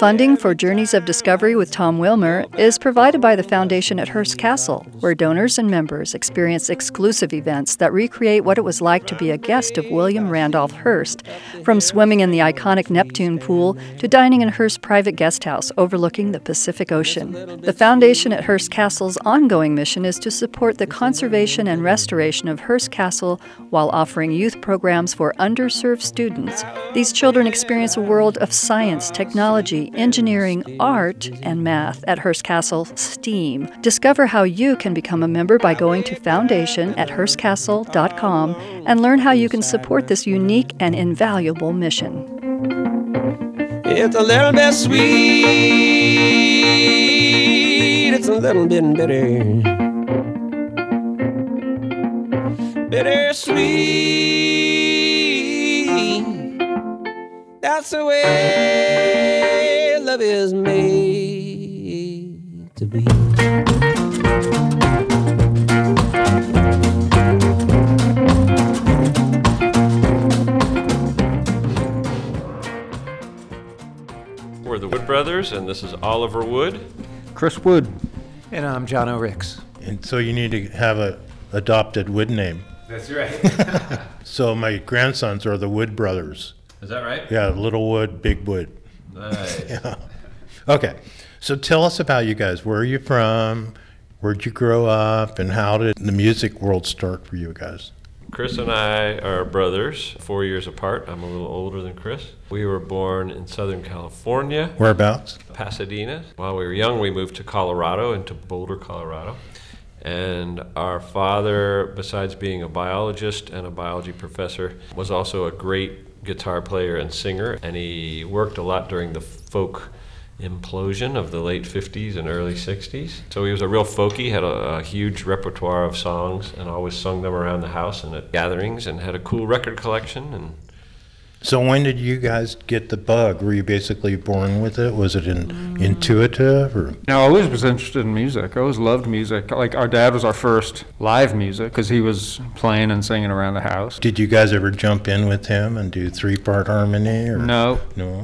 Funding for Journeys of Discovery with Tom Wilmer is provided by the Foundation at Hearst Castle, where donors and members experience exclusive events that recreate what it was like to be a guest of William Randolph Hearst, from swimming in the iconic Neptune pool to dining in Hearst's private guest house overlooking the Pacific Ocean. The Foundation at Hearst Castle's ongoing mission is to support the conservation and restoration of Hearst Castle while offering youth programs for underserved students. These children experience a world of science, technology, engineering, art, and math at Hearst Castle STEAM. Discover how you can become a member by going to foundation@hearstcastle.com and learn how you can support this unique and invaluable mission. It's a little bit sweet, it's a little bit bitter, bittersweet. That's the way love is made to be. We're the Wood Brothers, and this is Oliver Wood. Chris Wood. And I'm John O'Ricks. And so you need to have a adopted Wood name. That's right. So my grandsons are the Wood Brothers. Is that right? Yeah, Little Wood, Big Wood. Nice. Yeah. Okay, so tell us about you guys. Where are you from? Where'd you grow up? And how did the music world start for you guys? Chris and I are brothers, 4 years apart. I'm a little older than Chris. We were born in Southern California, Whereabouts? Pasadena. While we were young, we moved to Colorado, into Boulder, Colorado. And our father, besides being a biologist and a biology professor, was also a great guitar player and singer. And he worked a lot during the folk implosion of the late 50s and early 60s. So he was a real folky, had a huge repertoire of songs and always sung them around the house and at gatherings, and had a cool record collection. And So when did you guys get the bug? Were you basically born with it? Was it intuitive? Or? No, I always was interested in music. I always loved music. Like, our dad was our first live music because he was playing and singing around the house. Did you guys ever jump in with him and do three-part harmony? Or? No. No?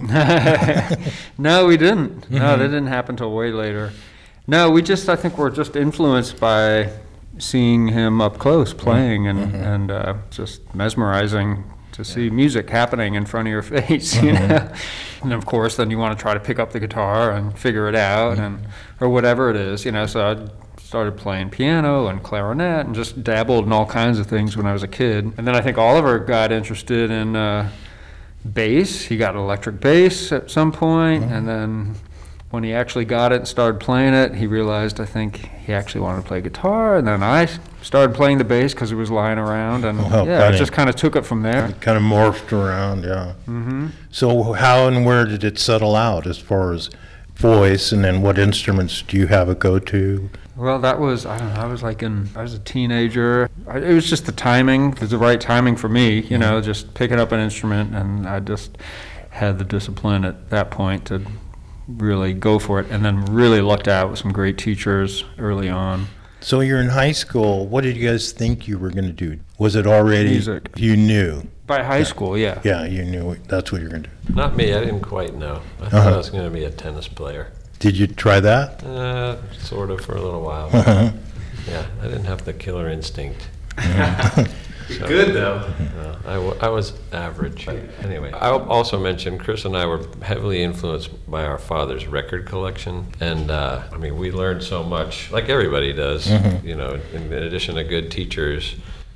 No, we didn't. No, that didn't happen till way later. No, I think we're just influenced by seeing him up close playing and just mesmerizing to see music happening in front of your face, you know. And of course, then you want to try to pick up the guitar and figure it out, or whatever it is, you know. So I started playing piano and clarinet and just dabbled in all kinds of things when I was a kid. And then I think Oliver got interested in bass. He got an electric bass at some point, and then when he actually got it and started playing it, he realized, I think, he actually wanted to play guitar. And then I started playing the bass because it was lying around. And I just kind of took it from there. It kind of morphed around, yeah. So how and where did it settle out as far as voice, and then what instruments do you have a go-to? Well, that was, I don't know, I was a teenager. It was just the timing, it was the right timing for me, you know, just picking up an instrument. And I just had the discipline at that point to really go for it, and then really lucked out with some great teachers early on. So you're in high school. What did you guys think you were going to do? Was it already music? You knew? By high school, yeah. Yeah, you knew that's what you're going to do. not me, I didn't quite know. I thought I was going to be a tennis player. Did you try that? Sort of, for a little while. Yeah, I didn't have the killer instinct. So, Good, though. I was average. Anyway, I'll also mention Chris and I were heavily influenced by our father's record collection. And, we learned so much, like everybody does, you know, in addition to good teachers.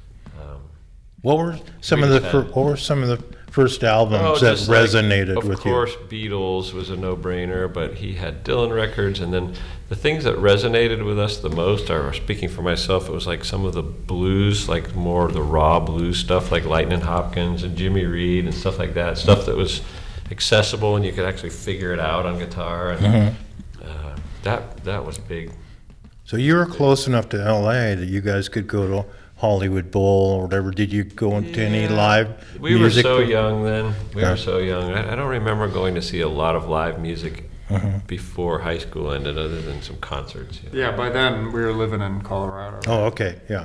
What were some of the first albums that resonated with you? Of course, Beatles was a no-brainer, but he had Dylan records, and then the things that resonated with us the most are, speaking for myself, it was like some of the blues, like more of the raw blues stuff, like Lightnin' Hopkins and Jimmy Reed and stuff like that, stuff that was accessible and you could actually figure it out on guitar, and that was big. So you were close enough to L.A. that you guys could go to Hollywood Bowl or whatever. Did you go into any live We music? were so young then. We were so young. I don't remember going to see a lot of live music before high school ended, other than some concerts. You know. Yeah, by then we were living in Colorado. Oh, okay. Yeah.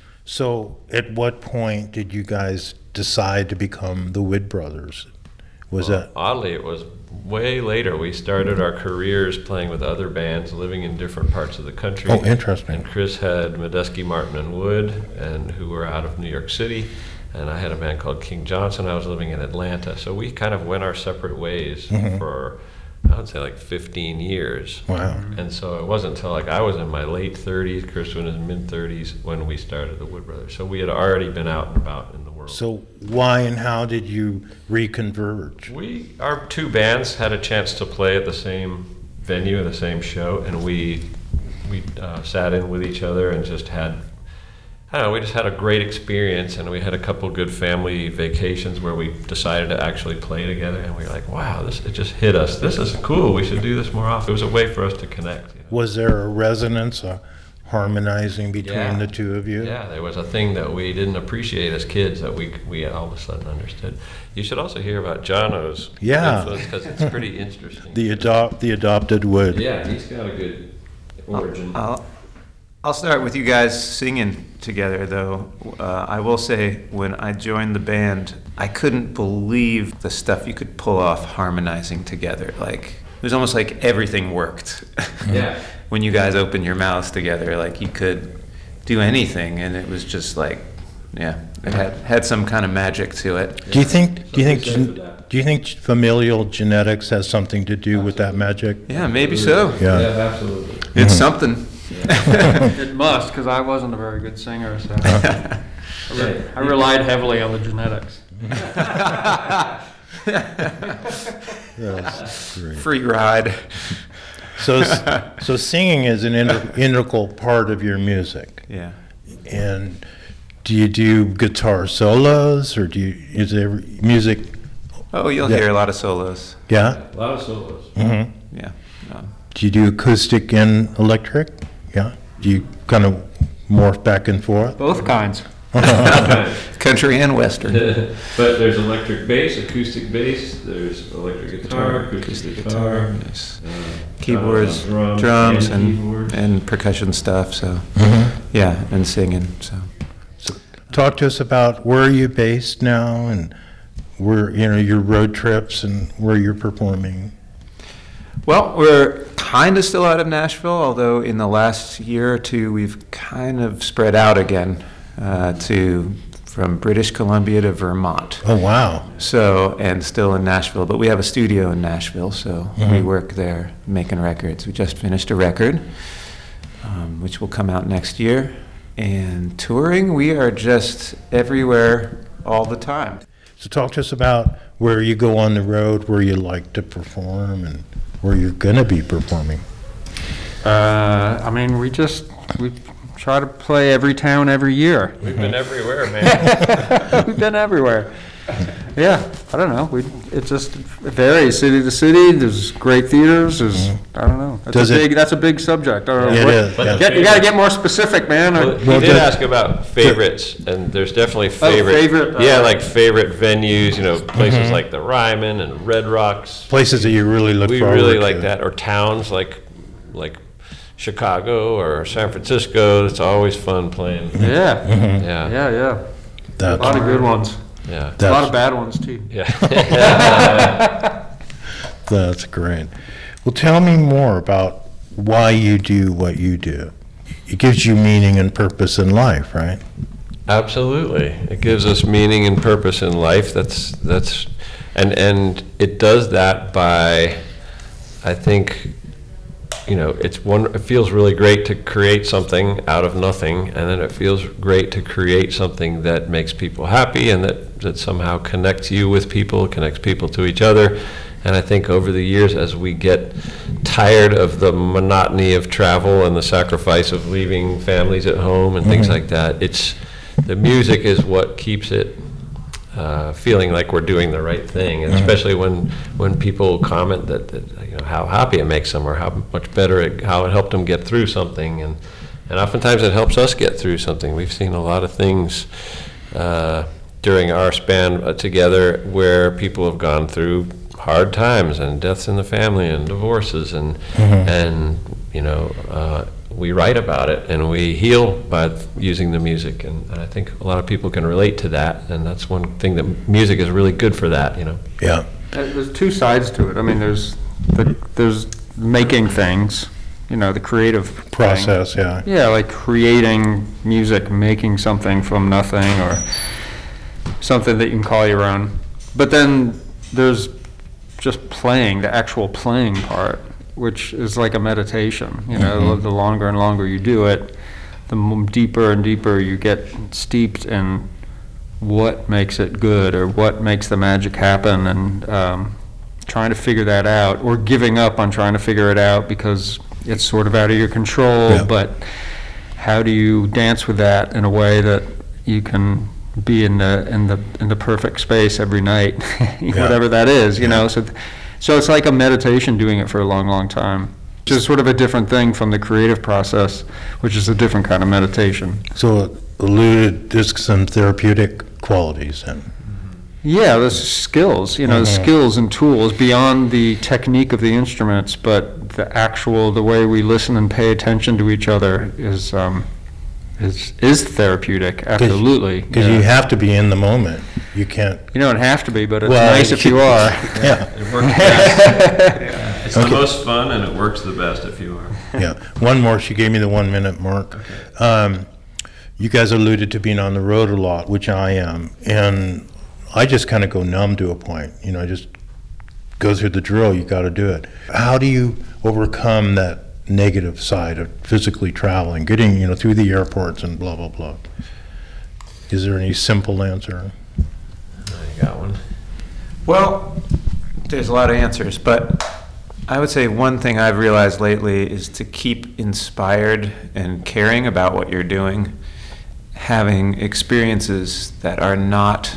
So at what point did you guys decide to become the Wood Brothers? Was that? Oddly, it was way later. We started our careers playing with other bands, living in different parts of the country. Oh, interesting. And Chris had Medeski, Martin, and Wood, and who were out of New York City. And I had a band called King Johnson. I was living in Atlanta. So we kind of went our separate ways for, I would say, like 15 years. Wow. And so it wasn't until like I was in my late 30s, Chris was in his mid 30s, when we started the Wood Brothers. So we had already been out and about in the world. So why and how did you reconverge? Our two bands had a chance to play at the same venue, the same show, and we sat in with each other and just had, I don't know, we just had a great experience, and we had a couple good family vacations where we decided to actually play together, and we were like, wow, it just hit us. This is cool. We should do this more often. It was a way for us to connect. Was there a resonance, a harmonizing between Yeah. the two of you? Yeah, there was a thing that we didn't appreciate as kids that we all of a sudden understood. You should also hear about Jono's influence, because it's pretty interesting. The adopted Wood. Yeah, he's got a good origin. I'll start with you guys singing together, though. I will say, when I joined the band, I couldn't believe the stuff you could pull off harmonizing together. Like, it was almost like everything worked. Yeah. When you guys opened your mouths together, like you could do anything, and it was just like, yeah, it had some kind of magic to it. Do you think familial genetics has something to do with that magic? Yeah, maybe so. Yeah. Absolutely. It's something. It must, because I wasn't a very good singer, so I relied heavily on the genetics. That's great. Free ride. So singing is an integral part of your music. Yeah. And do you do guitar solos, or is there music? Oh, you'll Yeah. hear a lot of solos. Yeah. A lot of solos. Mm-hmm. Yeah. Do you do acoustic and electric? Yeah. Do you kind of morph back and forth? Both kinds. Country and western. But there's electric bass, acoustic bass, there's electric guitar, acoustic guitar, Yes. Keyboards, drums, keyboards. and percussion stuff. So, yeah, and singing. So, Talk to us about where are you based now, and where your road trips and where you're performing. well, we're kind of still out of Nashville, although in the last year or two we've kind of spread out again from British Columbia to Vermont. Oh wow. So, and still in Nashville, but we have a studio in Nashville, so we work there making records. We just finished a record, which will come out next year. And touring, we are just everywhere all the time. So talk to us about where you go on the road, where you like to perform, and where you're going to be performing. I mean, we try to play every town every year. We've been everywhere, man. We've been everywhere. Yeah, I don't know. It varies city to city. There's great theaters. I don't know. That's a big subject. I don't know. It is, yeah. You got to get more specific, man. Well, he did ask about favorites, and there's definitely favorite. favorite, like favorite venues. Places like the Ryman and Red Rocks. Places that you really look We forward really to. like that, or towns like Chicago or San Francisco. It's always fun playing. Yeah. Yeah. Yeah. A That's, lot of good ones. Yeah. A lot of bad ones too. Yeah. that's great. Well, tell me more about why you do what you do. It gives you meaning and purpose in life, right? Absolutely. It gives us meaning and purpose in life. And it does that by, I think, it feels really great to create something out of nothing, and then it feels great to create something that makes people happy and that somehow connects you with people, connects people to each other. And I think over the years, as we get tired of the monotony of travel and the sacrifice of leaving families at home and things like that, the music is what keeps it feeling like we're doing the right thing, and especially when people comment that how happy it makes them, or how much better how it helped them get through something, and oftentimes it helps us get through something. We've seen a lot of things during our span together where people have gone through hard times and deaths in the family and divorces, and we write about it and we heal by using the music, and I think a lot of people can relate to that, and that's one thing that music is really good for that. Yeah. There's two sides to it. I mean, there's making things, the creative thing. Process, yeah. Yeah, like creating music, making something from nothing, or something that you can call your own. But then there's just playing, the actual playing part, which is like a meditation. The longer and longer you do it, the deeper and deeper you get steeped in what makes it good or what makes the magic happen, and trying to figure that out, or giving up on trying to figure it out because it's sort of out of your control. Yeah. But how do you dance with that in a way that you can be in the perfect space every night, whatever that is, So it's like a meditation, doing it for a long, long time. Which is sort of a different thing from the creative process, which is a different kind of meditation. So there's some therapeutic qualities then. Yeah, there's skills, skills and tools beyond the technique of the instruments, but the way we listen and pay attention to each other is therapeutic, absolutely. Because you have to be in the moment. You can't. You don't have to be, but it's nice if you are. Yeah. It works best. It's the most fun, and it works the best if you are. Yeah. One more. She gave me the 1 minute mark. Okay. You guys alluded to being on the road a lot, which I am. And I just kind of go numb to a point. I just go through the drill. You got to do it. How do you overcome that negative side of physically traveling, getting, through the airports and blah, blah, blah? Is there any simple answer? I got one. Well, there's a lot of answers, but I would say one thing I've realized lately is to keep inspired and caring about what you're doing, having experiences that are not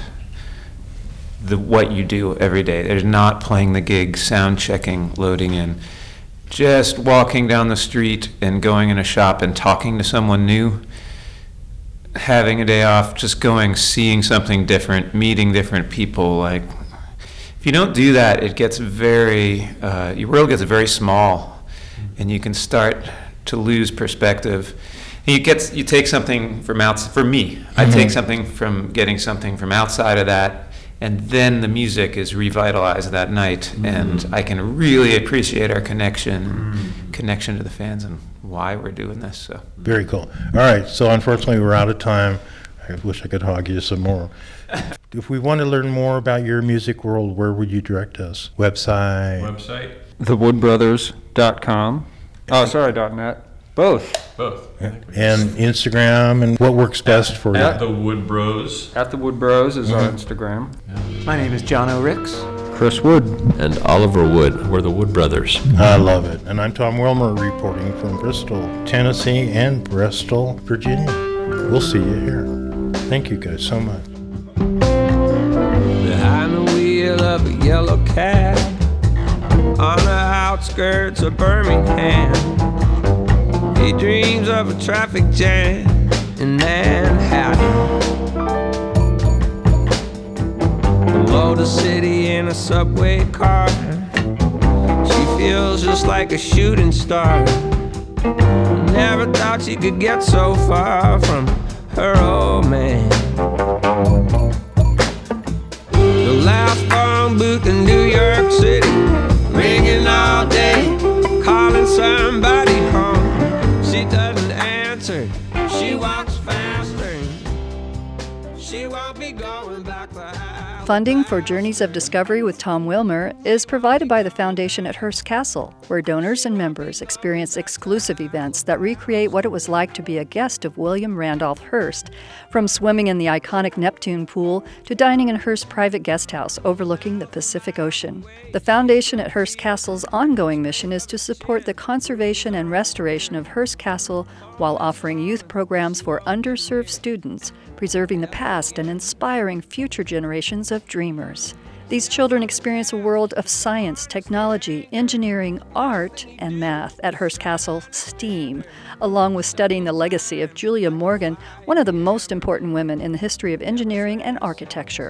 what you do every day. There's not playing the gig, sound checking, loading in. Just walking down the street and going in a shop and talking to someone new, having a day off, just going, seeing something different, meeting different people. Like, if you don't do that, it gets your world gets very small, and you can start to lose perspective. And you take something from outside. For me, I take something from getting something from outside of that, and then the music is revitalized that night, and I can really appreciate our connection to the fans and why we're doing this. So Very cool. All right, so unfortunately we're out of time. I wish I could hog you some more. If we want to learn more about your music world, where would you direct us? Website? thewoodbrothers.com. .net. Both. And Instagram, and what works best for you? At the Wood Bros. At the Wood Bros is our Instagram. my name is John O'Ricks. Chris Wood. And Oliver Wood. We're the Wood Brothers. I love it. And I'm Tom Wilmer, reporting from Bristol, Tennessee, and Bristol, Virginia. We'll see you here. Thank you guys so much. Behind the wheel of a yellow cab on the outskirts of Birmingham, he dreams of a traffic jam in Manhattan. Below the city in a subway car, she feels just like a shooting star. Never thought she could get so far from her old man. The last phone booth in New York City, ringing all day, calling somebody home. She doesn't answer, she walks faster, she won't be going back to high. Funding for Journeys of Discovery with Tom Wilmer is provided by the Foundation at Hearst Castle, where donors and members experience exclusive events that recreate what it was like to be a guest of William Randolph Hearst, from swimming in the iconic Neptune pool to dining in Hearst's private guest house overlooking the Pacific Ocean. The Foundation at Hearst Castle's ongoing mission is to support the conservation and restoration of Hearst Castle while offering youth programs for underserved students, preserving the past and inspiring future generations of dreamers. These children experience a world of science, technology, engineering, art, and math at Hearst Castle STEAM, along with studying the legacy of Julia Morgan, one of the most important women in the history of engineering and architecture.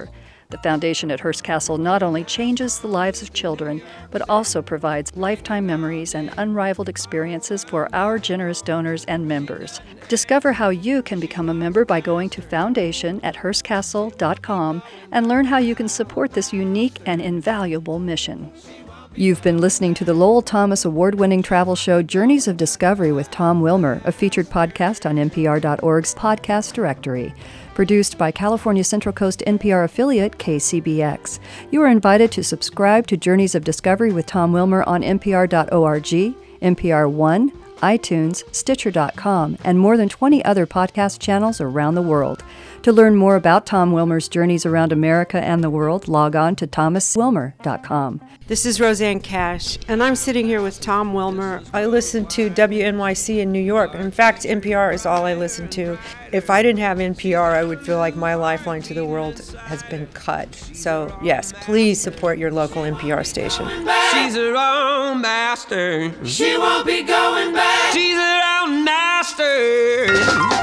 The foundation at Hearst Castle not only changes the lives of children, but also provides lifetime memories and unrivaled experiences for our generous donors and members. Discover how you can become a member by going to foundation@hearstcastle.com and learn how you can support this unique and invaluable mission. You've been listening to the Lowell Thomas award-winning travel show Journeys of Discovery with Tom Wilmer, a featured podcast on NPR.org's podcast directory. Produced by California Central Coast NPR affiliate KCBX. You are invited to subscribe to Journeys of Discovery with Tom Wilmer on NPR.org, NPR One, iTunes, Stitcher.com, and more than 20 other podcast channels around the world. To learn more about Tom Wilmer's journeys around America and the world, log on to thomaswilmer.com. This is Roseanne Cash, and I'm sitting here with Tom Wilmer. I listen to WNYC in New York. In fact, NPR is all I listen to. If I didn't have NPR, I would feel like my lifeline to the world has been cut. So, yes, please support your local NPR station. She's her own master. She won't be going back. She's her own master.